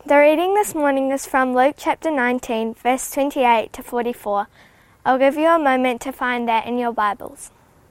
The reading this morning is from Luke chapter 19, verse 28 to 44. I'll give you a moment to find that in your Bibles.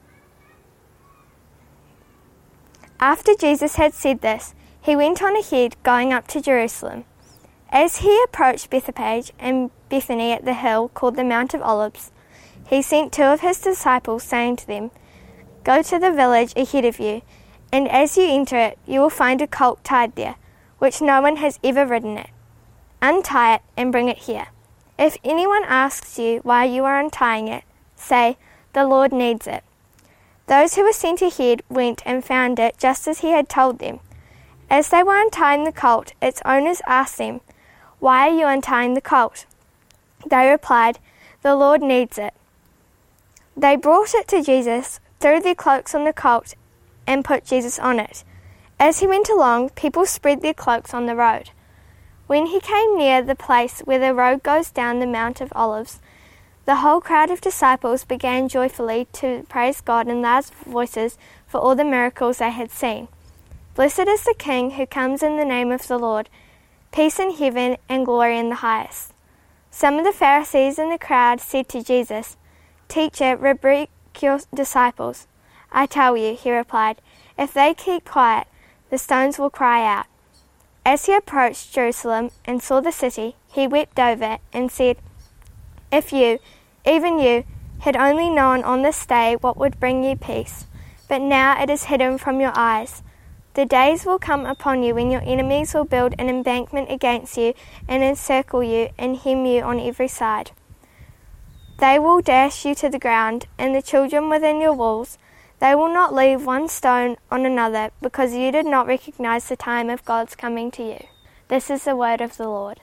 After Jesus had said this, he went on ahead, going up to Jerusalem. As he approached Bethphage and Bethany at the hill called the Mount of Olives, he sent two of his disciples, saying to them, "Go to the village ahead of you, and as you enter it, you will find a colt tied there, which no one has ever ridden it. Untie it and bring it here. If anyone asks you why you are untying it, say, 'The Lord needs it.'" Those who were sent ahead went and found it just as he had told them. As they were untying the colt, its owners asked them, "Why are you untying the colt?" They replied, "The Lord needs it." They brought it to Jesus, threw their cloaks on the colt, and put Jesus on it. As he went along, people spread their cloaks on the road. When he came near the place where the road goes down the Mount of Olives, the whole crowd of disciples began joyfully to praise God in loud voices for all the miracles they had seen. "Blessed is the King who comes in the name of the Lord. Peace in heaven and glory in the highest." Some of the Pharisees in the crowd said to Jesus, "Teacher, rebuke your disciples." "I tell you," he replied, "if they keep quiet, the stones will cry out." As he approached Jerusalem and saw the city, he wept over it and said, "If you, even you, had only known on this day what would bring you peace, but now it is hidden from your eyes. The days will come upon you when your enemies will build an embankment against you and encircle you and hem you on every side. They will dash you to the ground, and the children within your walls. They will not leave one stone on another, because you did not recognize the time of God's coming to you." This is the word of the Lord.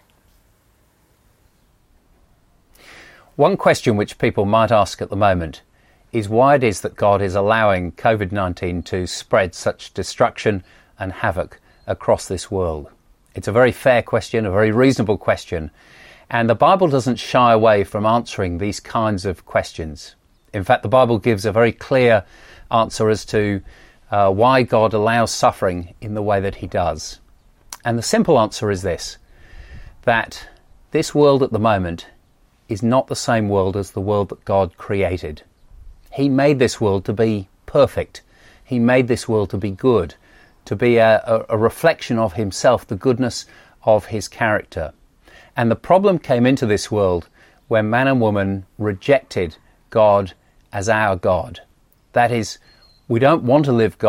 One question which people might ask at the moment is why it is that God is allowing COVID-19 to spread such destruction and havoc across this world. It's a very fair question, a very reasonable question, and the Bible doesn't shy away from answering these kinds of questions. In fact, the Bible gives a very clear answer as to why God allows suffering in the way that he does. And the simple answer is this, that this world at the moment is not the same world as the world that God created. He made this world to be perfect. He made this world to be good, to be a reflection of himself, the goodness of his character. And the problem came into this world when man and woman rejected God as our God. That is, we don't want to live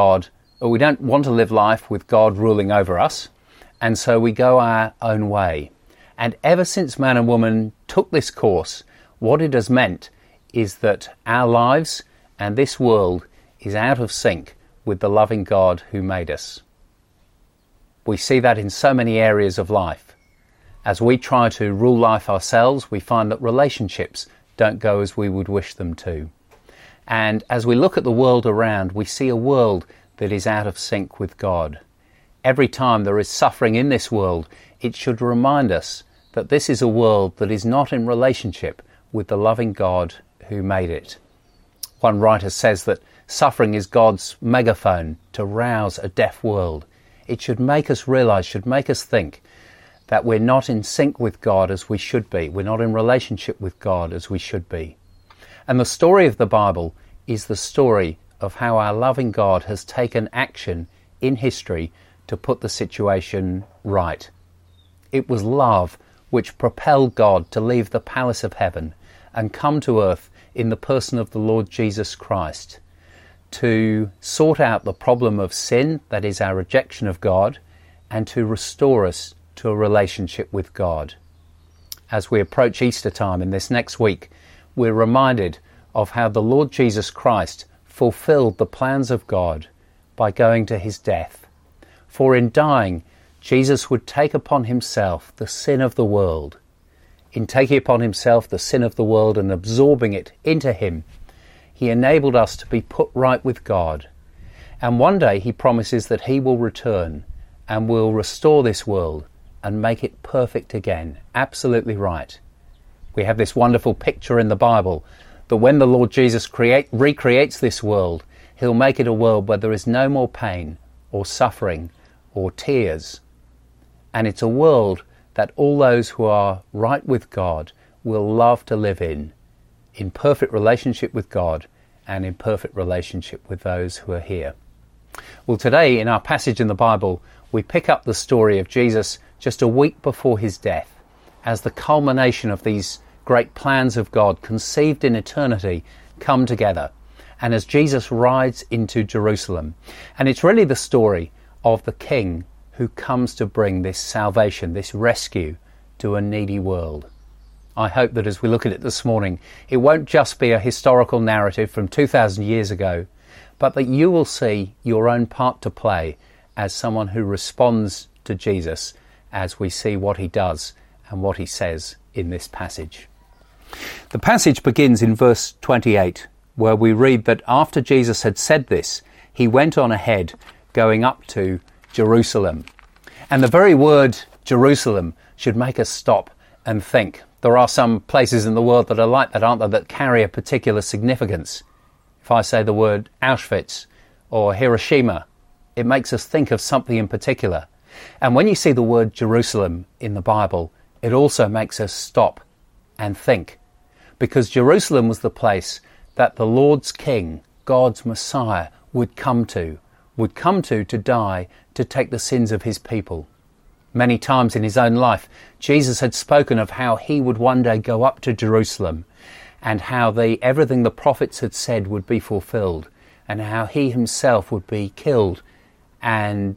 life with God ruling over us, and so we go our own way. And ever since man and woman took this course, what it has meant is that our lives and this world is out of sync with the loving God who made us. We see that in so many areas of life. As we try to rule life ourselves, we find that relationships don't go as we would wish them to. And as we look at the world around, we see a world that is out of sync with God. Every time there is suffering in this world, it should remind us that this is a world that is not in relationship with the loving God who made it. One writer says that suffering is God's megaphone to rouse a deaf world. It should make us realize, should make us think that we're not in sync with God as we should be. We're not in relationship with God as we should be. And the story of the Bible is the story of how our loving God has taken action in history to put the situation right. It was love which propelled God to leave the palace of heaven and come to earth in the person of the Lord Jesus Christ to sort out the problem of sin, that is our rejection of God, and to restore us to a relationship with God. As we approach Easter time in this next week, we're reminded of how the Lord Jesus Christ fulfilled the plans of God by going to his death. For in dying, Jesus would take upon himself the sin of the world. In taking upon himself the sin of the world and absorbing it into him, he enabled us to be put right with God. And one day he promises that he will return and will restore this world and make it perfect again, absolutely right. We have this wonderful picture in the Bible that when the Lord Jesus recreates this world, he'll make it a world where there is no more pain or suffering or tears. And it's a world that all those who are right with God will love to live in perfect relationship with God and in perfect relationship with those who are here. Well, today in our passage in the Bible, we pick up the story of Jesus just a week before his death as the culmination of these great plans of God conceived in eternity come together, and as Jesus rides into Jerusalem. And it's really the story of the King who comes to bring this salvation, this rescue to a needy world. I hope that as we look at it this morning, it won't just be a historical narrative from 2,000 years ago, but that you will see your own part to play as someone who responds to Jesus as we see what he does and what he says in this passage. The passage begins in verse 28, where we read that after Jesus had said this, he went on ahead, going up to Jerusalem. And the very word Jerusalem should make us stop and think. There are some places in the world that are like that, aren't there, that carry a particular significance. If I say the word Auschwitz or Hiroshima, it makes us think of something in particular. And when you see the word Jerusalem in the Bible, it also makes us stop and think. Because Jerusalem was the place that the Lord's King, God's Messiah, would come to die, to take the sins of his people. Many times in his own life, Jesus had spoken of how he would one day go up to Jerusalem and how everything the prophets had said would be fulfilled, and how he himself would be killed and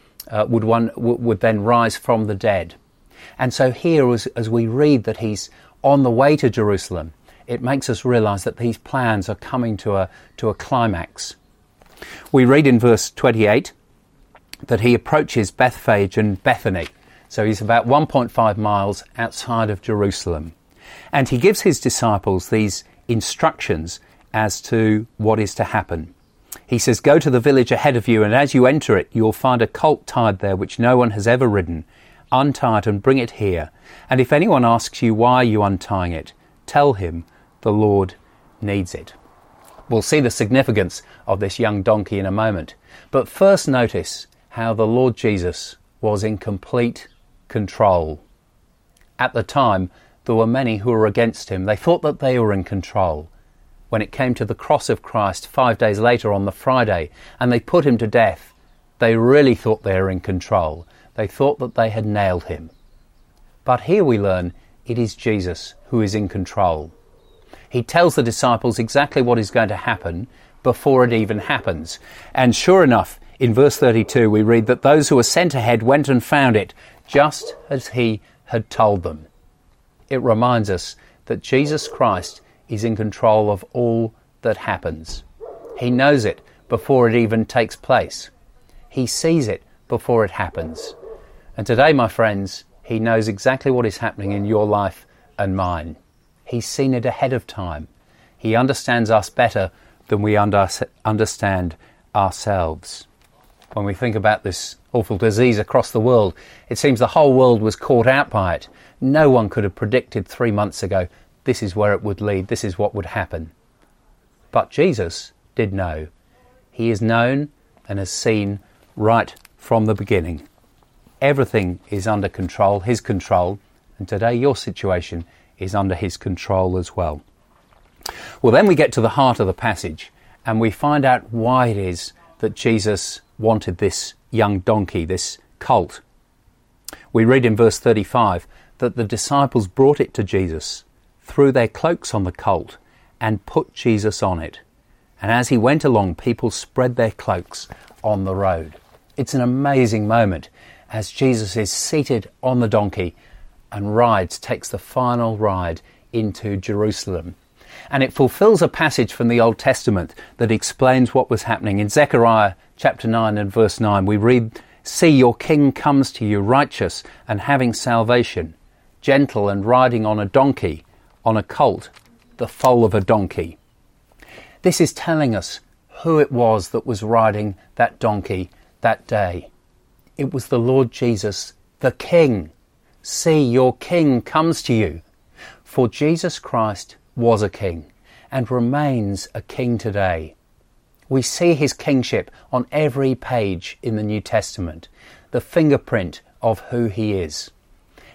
would then rise from the dead. And so here, as we read that he's on the way to Jerusalem, it makes us realise that these plans are coming to a climax. We read in verse 28 that he approaches Bethphage and Bethany. So he's about 1.5 miles outside of Jerusalem. And he gives his disciples these instructions as to what is to happen. He says, "Go to the village ahead of you, and as you enter it, you'll find a colt tied there which no one has ever ridden. Untie it and bring it here. And if anyone asks you why you untying it, tell him the Lord needs it." We'll see the significance of this young donkey in a moment. But first notice how the Lord Jesus was in complete control. At the time, there were many who were against him. They thought that they were in control. When it came to the cross of Christ 5 days later on the Friday, and they put him to death, they really thought they were in control. They thought that they had nailed him. But here we learn it is Jesus who is in control. He tells the disciples exactly what is going to happen before it even happens. And sure enough, in verse 32, we read that those who were sent ahead went and found it just as he had told them. It reminds us that Jesus Christ is in control of all that happens. He knows it before it even takes place. He sees it before it happens. And today, my friends, he knows exactly what is happening in your life and mine. He's seen it ahead of time. He understands us better than we understand ourselves. When we think about this awful disease across the world, it seems the whole world was caught out by it. No one could have predicted 3 months ago this is where it would lead, this is what would happen. But Jesus did know. He is known and has seen right from the beginning. Everything is under control, his control, and today your situation is under his control as well. Well, then we get to the heart of the passage and we find out why it is that Jesus wanted this young donkey, this colt. We read in verse 35 that the disciples brought it to Jesus, threw their cloaks on the colt and put Jesus on it. And as he went along, people spread their cloaks on the road. It's an amazing moment as Jesus is seated on the donkey and takes the final ride into Jerusalem. And it fulfills a passage from the Old Testament that explains what was happening. In Zechariah chapter 9 and verse 9, we read, "See, your king comes to you righteous and having salvation, gentle and riding on a donkey, on a colt, the foal of a donkey." This is telling us who it was that was riding that donkey that day. It was the Lord Jesus, the King. See, your King comes to you. For Jesus Christ was a king and remains a king today. We see his kingship on every page in the New Testament, the fingerprint of who he is.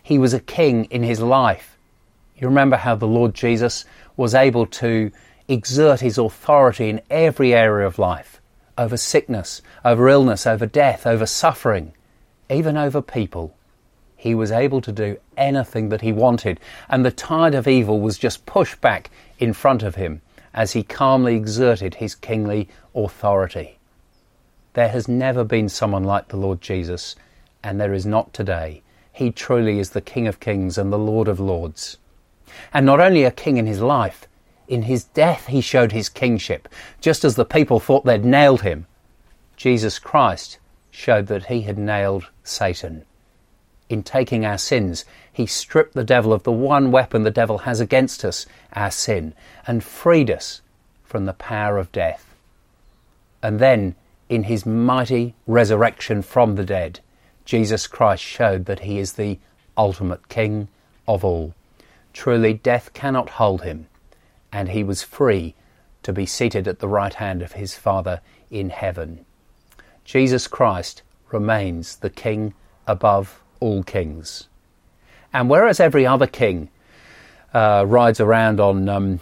He was a king in his life. You remember how the Lord Jesus was able to exert his authority in every area of life, over sickness, over illness, over death, over suffering, even over people. He was able to do anything that he wanted, and the tide of evil was just pushed back in front of him as he calmly exerted his kingly authority. There has never been someone like the Lord Jesus, and there is not today. He truly is the King of Kings and the Lord of Lords. And not only a king in his life, in his death he showed his kingship. Just as the people thought they'd nailed him, Jesus Christ showed that he had nailed Satan. In taking our sins, he stripped the devil of the one weapon the devil has against us, our sin, and freed us from the power of death. And then, in his mighty resurrection from the dead, Jesus Christ showed that he is the ultimate King of all. Truly, death cannot hold him, and he was free to be seated at the right hand of his Father in heaven. Jesus Christ remains the King above all kings. And whereas every other king rides around on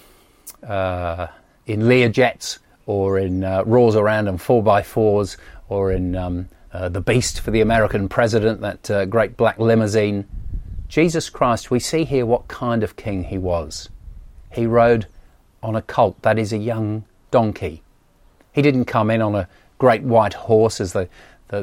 in Learjets, or roars around on 4x4s, or in the Beast for the American president, that great black limousine, Jesus Christ, we see here what kind of king he was. He rode on a colt, that is a young donkey. He didn't come in on a great white horse as the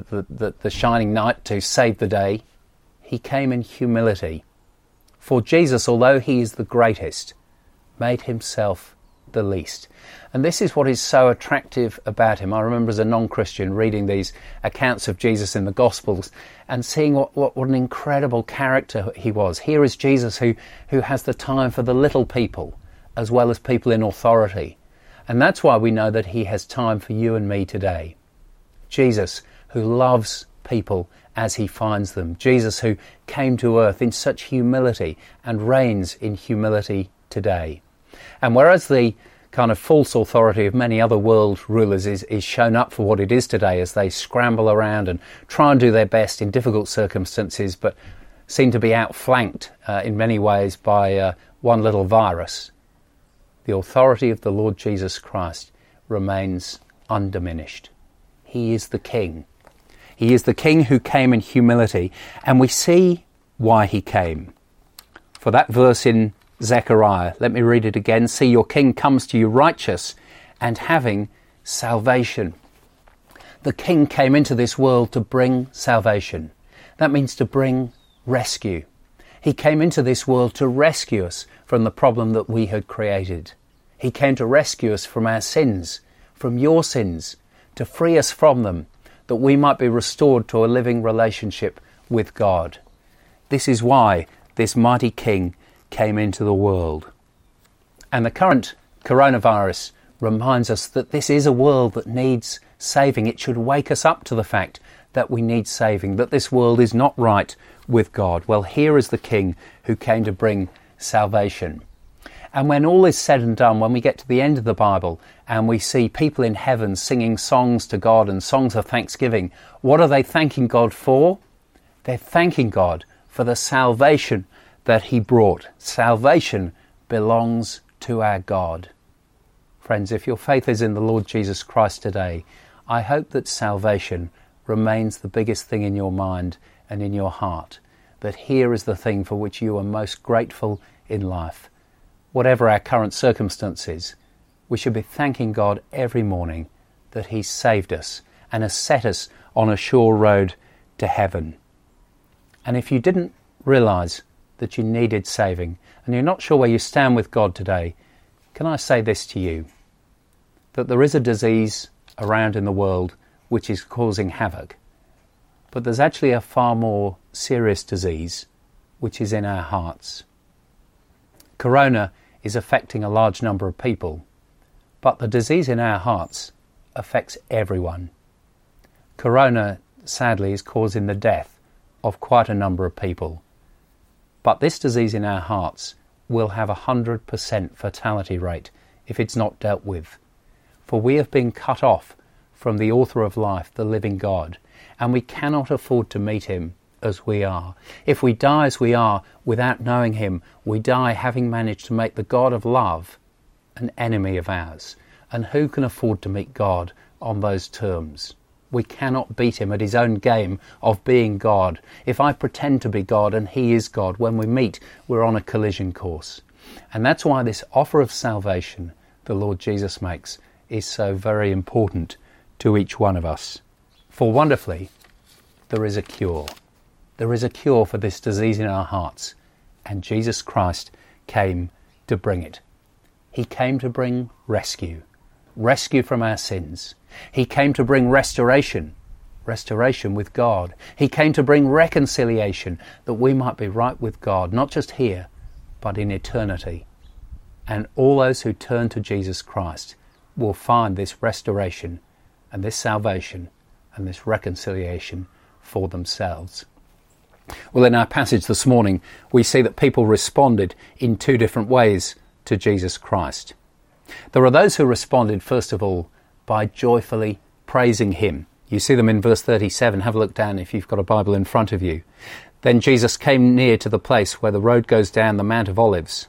shining knight to save the day. He came in humility. For Jesus, although he is the greatest, made himself the least. And this is what is so attractive about him. I remember as a non-Christian reading these accounts of Jesus in the Gospels and seeing what an incredible character he was. Here is Jesus who has the time for the little people as well as people in authority. And that's why we know that he has time for you and me today. Jesus, who loves people as he finds them. Jesus, who came to earth in such humility and reigns in humility today. And whereas the kind of false authority of many other world rulers is shown up for what it is today, as they scramble around and try and do their best in difficult circumstances, but seem to be outflanked in many ways by one little virus, the authority of the Lord Jesus Christ remains undiminished. He is the King. He is the King who came in humility, and we see why he came. For that verse in Zechariah, let me read it again. See, your King comes to you righteous and having salvation. The King came into this world to bring salvation. That means to bring rescue. He came into this world to rescue us from the problem that we had created. He came to rescue us from our sins, from your sins, to free us from them, that we might be restored to a living relationship with God. This is why this mighty King came into the world. And the current coronavirus reminds us that this is a world that needs saving. It should wake us up to the fact that we need saving, that this world is not right with God. Well, here is the King who came to bring salvation. And when all is said and done, when we get to the end of the Bible and we see people in heaven singing songs to God and songs of thanksgiving, what are they thanking God for? They're thanking God for the salvation that he brought. Salvation belongs to our God. Friends, if your faith is in the Lord Jesus Christ today, I hope that salvation remains the biggest thing in your mind and in your heart, that here is the thing for which you are most grateful in life. Whatever our current circumstances, we should be thanking God every morning that he's saved us and has set us on a sure road to heaven. And if you didn't realise that you needed saving and you're not sure where you stand with God today, can I say this to you? That there is a disease around in the world which is causing havoc, but there's actually a far more serious disease which is in our hearts. Corona is affecting a large number of people, but the disease in our hearts affects everyone. Corona, sadly, is causing the death of quite a number of people. But this disease in our hearts will have a 100% fatality rate if it's not dealt with. For we have been cut off from the author of life, the living God, and we cannot afford to meet him as we are. If we die as we are without knowing him, we die having managed to make the God of love an enemy of ours. And who can afford to meet God on those terms? We cannot beat him at his own game of being God. If I pretend to be God and he is God, when we meet, we're on a collision course. And that's why this offer of salvation the Lord Jesus makes is so very important to each one of us. For wonderfully, there is a cure. There is a cure for this disease in our hearts, and Jesus Christ came to bring it. He came to bring rescue from our sins. He came to bring restoration with God. He came to bring reconciliation, that we might be right with God, not just here, but in eternity. And all those who turn to Jesus Christ will find this restoration and this salvation and this reconciliation for themselves. Well, in our passage this morning, we see that people responded in two different ways to Jesus Christ. There are those who responded, first of all, by joyfully praising him. You see them in verse 37. Have a look down if you've got a Bible in front of you. Then Jesus came near to the place where the road goes down the Mount of Olives,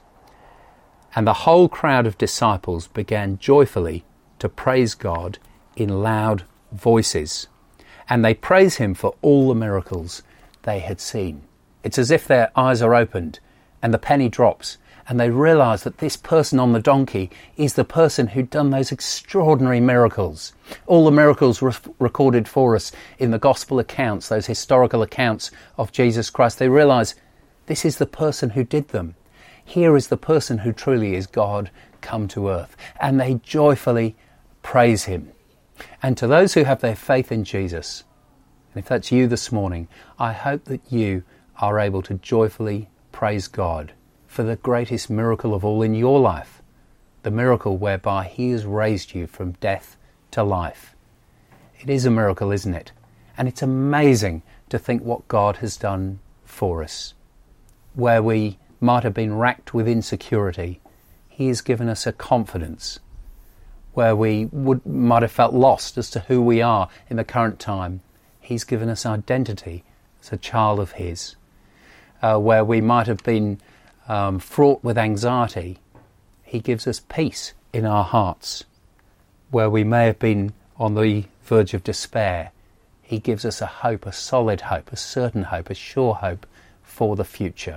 and the whole crowd of disciples began joyfully to praise God in loud voices. And they praise him for all the miracles they had seen. It's as if their eyes are opened and the penny drops, and they realise that this person on the donkey is the person who'd done those extraordinary miracles. All the miracles recorded for us in the gospel accounts, those historical accounts of Jesus Christ. They realise this is the person who did them. Here is the person who truly is God come to earth. And they joyfully praise him. And to those who have their faith in Jesus, and if that's you this morning, I hope that you are able to joyfully praise God for the greatest miracle of all in your life, the miracle whereby he has raised you from death to life. It is a miracle, isn't it? And it's amazing to think what God has done for us. Where we might have been racked with insecurity, he has given us a confidence. Where we might have felt lost as to who we are in the current time, he's given us identity as a child of his. Where we might have been fraught with anxiety, he gives us peace in our hearts. Where we may have been on the verge of despair, he gives us a hope, a solid hope, a certain hope, a sure hope for the future.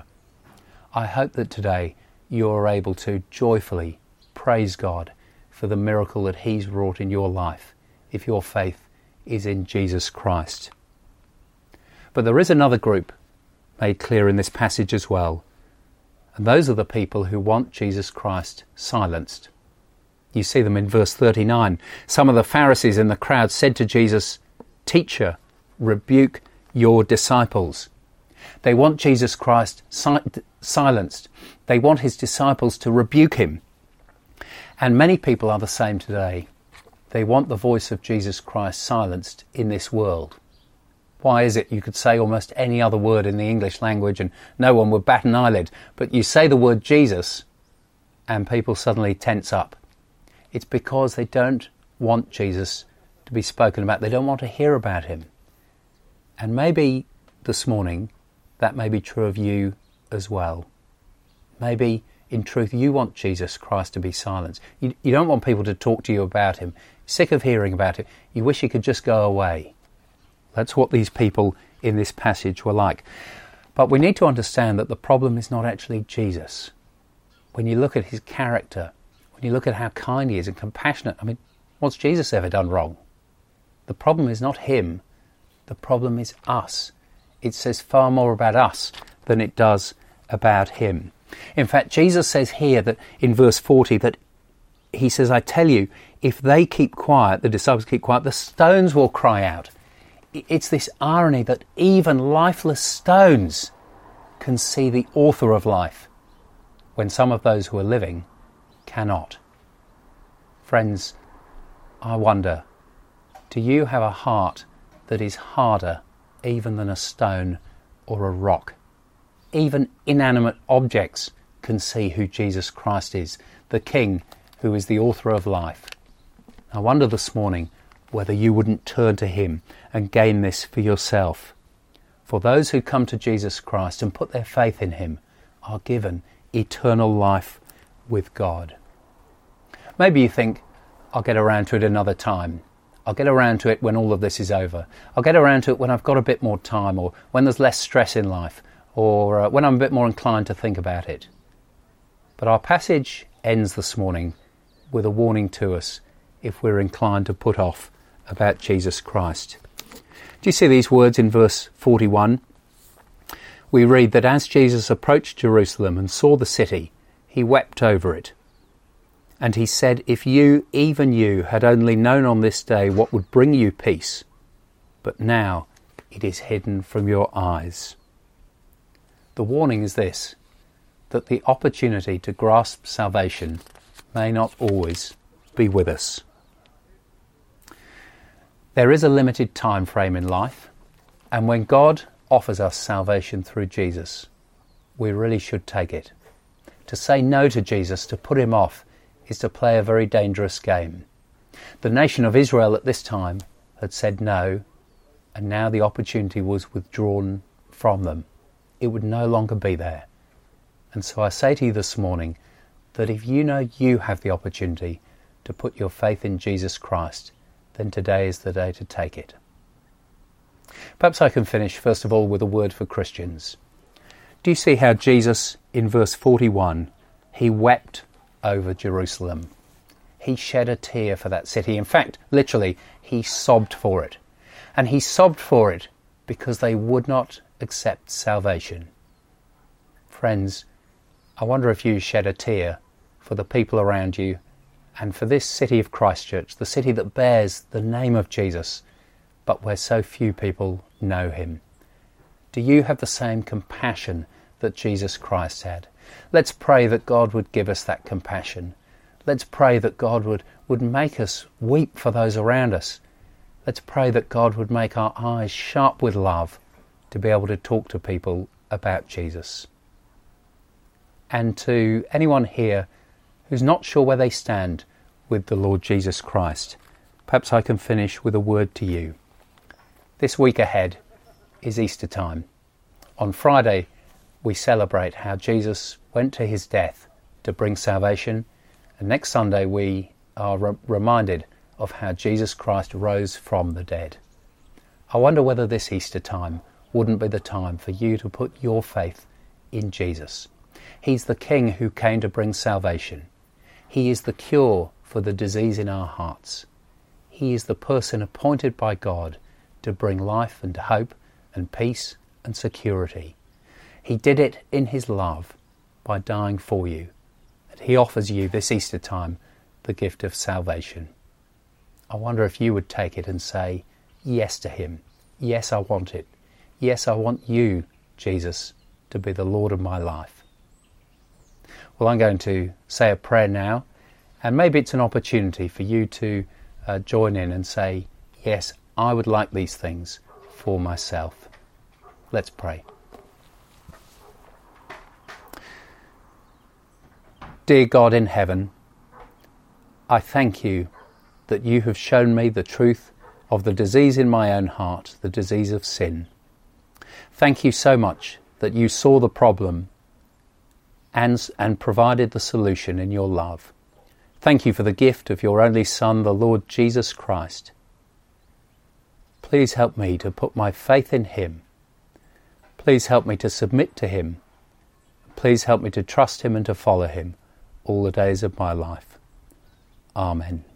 I hope that today you are able to joyfully praise God for the miracle that he's wrought in your life, if your faith is in Jesus Christ. But there is another group made clear in this passage as well, and those are the people who want Jesus Christ silenced. You see them in verse 39. Some of the Pharisees in the crowd said to Jesus, "Teacher, rebuke your disciples." They want Jesus Christ silenced. They want his disciples to rebuke him. And many people are the same today. They want the voice of Jesus Christ silenced in this world. Why is it? You could say almost any other word in the English language and no one would bat an eyelid. But you say the word Jesus and people suddenly tense up. It's because they don't want Jesus to be spoken about. They don't want to hear about him. And maybe this morning that may be true of you as well. Maybe in truth you want Jesus Christ to be silenced. You don't want people to talk to you about him. Sick of hearing about it. You wish he could just go away. That's what these people in this passage were like. But we need to understand that the problem is not actually Jesus. When you look at his character, when you look at how kind he is and compassionate, I mean, what's Jesus ever done wrong? The problem is not him. The problem is us. It says far more about us than it does about him. In fact, Jesus says here that in verse 40 that he says, "I tell you, if they keep quiet, the disciples keep quiet, the stones will cry out." It's this irony that even lifeless stones can see the author of life, when some of those who are living cannot. Friends, I wonder, do you have a heart that is harder even than a stone or a rock? Even inanimate objects can see who Jesus Christ is, the King who is the author of life. I wonder this morning whether you wouldn't turn to him and gain this for yourself. For those who come to Jesus Christ and put their faith in him are given eternal life with God. Maybe you think, I'll get around to it another time. I'll get around to it when all of this is over. I'll get around to it when I've got a bit more time, or when there's less stress in life, or when I'm a bit more inclined to think about it. But our passage ends this morning with a warning to us if we're inclined to put off about Jesus Christ. Do you see these words in verse 41? We read that as Jesus approached Jerusalem and saw the city, he wept over it. And he said, if you, even you, had only known on this day what would bring you peace, but now it is hidden from your eyes. The warning is this, that the opportunity to grasp salvation may not always be with us. There is a limited time frame in life, and when God offers us salvation through Jesus, we really should take it. To say no to Jesus, to put him off, is to play a very dangerous game. The nation of Israel at this time had said no, and now the opportunity was withdrawn from them. It would no longer be there. And so I say to you this morning that if you know you have the opportunity to put your faith in Jesus Christ, then today is the day to take it. Perhaps I can finish first of all with a word for Christians. Do you see how Jesus, in verse 41, he wept over Jerusalem? He shed a tear for that city. In fact, literally, he sobbed for it. And he sobbed for it because they would not accept salvation. Friends, I wonder if you shed a tear for the people around you and for this city of Christchurch, the city that bears the name of Jesus, but where so few people know him. Do you have the same compassion that Jesus Christ had? Let's pray that God would give us that compassion. Let's pray that God would make us weep for those around us. Let's pray that God would make our eyes sharp with love to be able to talk to people about Jesus. And to anyone here who's not sure where they stand with the Lord Jesus Christ, perhaps I can finish with a word to you. This week ahead is Easter time. On Friday, we celebrate how Jesus went to his death to bring salvation, and next Sunday we are reminded of how Jesus Christ rose from the dead. I wonder whether this Easter time wouldn't be the time for you to put your faith in Jesus. He's the King who came to bring salvation. He is the cure for the disease in our hearts. He is the person appointed by God to bring life and hope and peace and security. He did it in his love by dying for you. And he offers you this Easter time the gift of salvation. I wonder if you would take it and say yes to him. Yes, I want it. Yes, I want you, Jesus, to be the Lord of my life. Well, I'm going to say a prayer now, and maybe it's an opportunity for you to join in and say, yes, I would like these things for myself. Let's pray. Dear God in heaven, I thank you that you have shown me the truth of the disease in my own heart, the disease of sin. Thank you so much that you saw the problem and provided the solution in your love. Thank you for the gift of your only Son, the Lord Jesus Christ. Please help me to put my faith in him. Please help me to submit to him. Please help me to trust him and to follow him all the days of my life. Amen.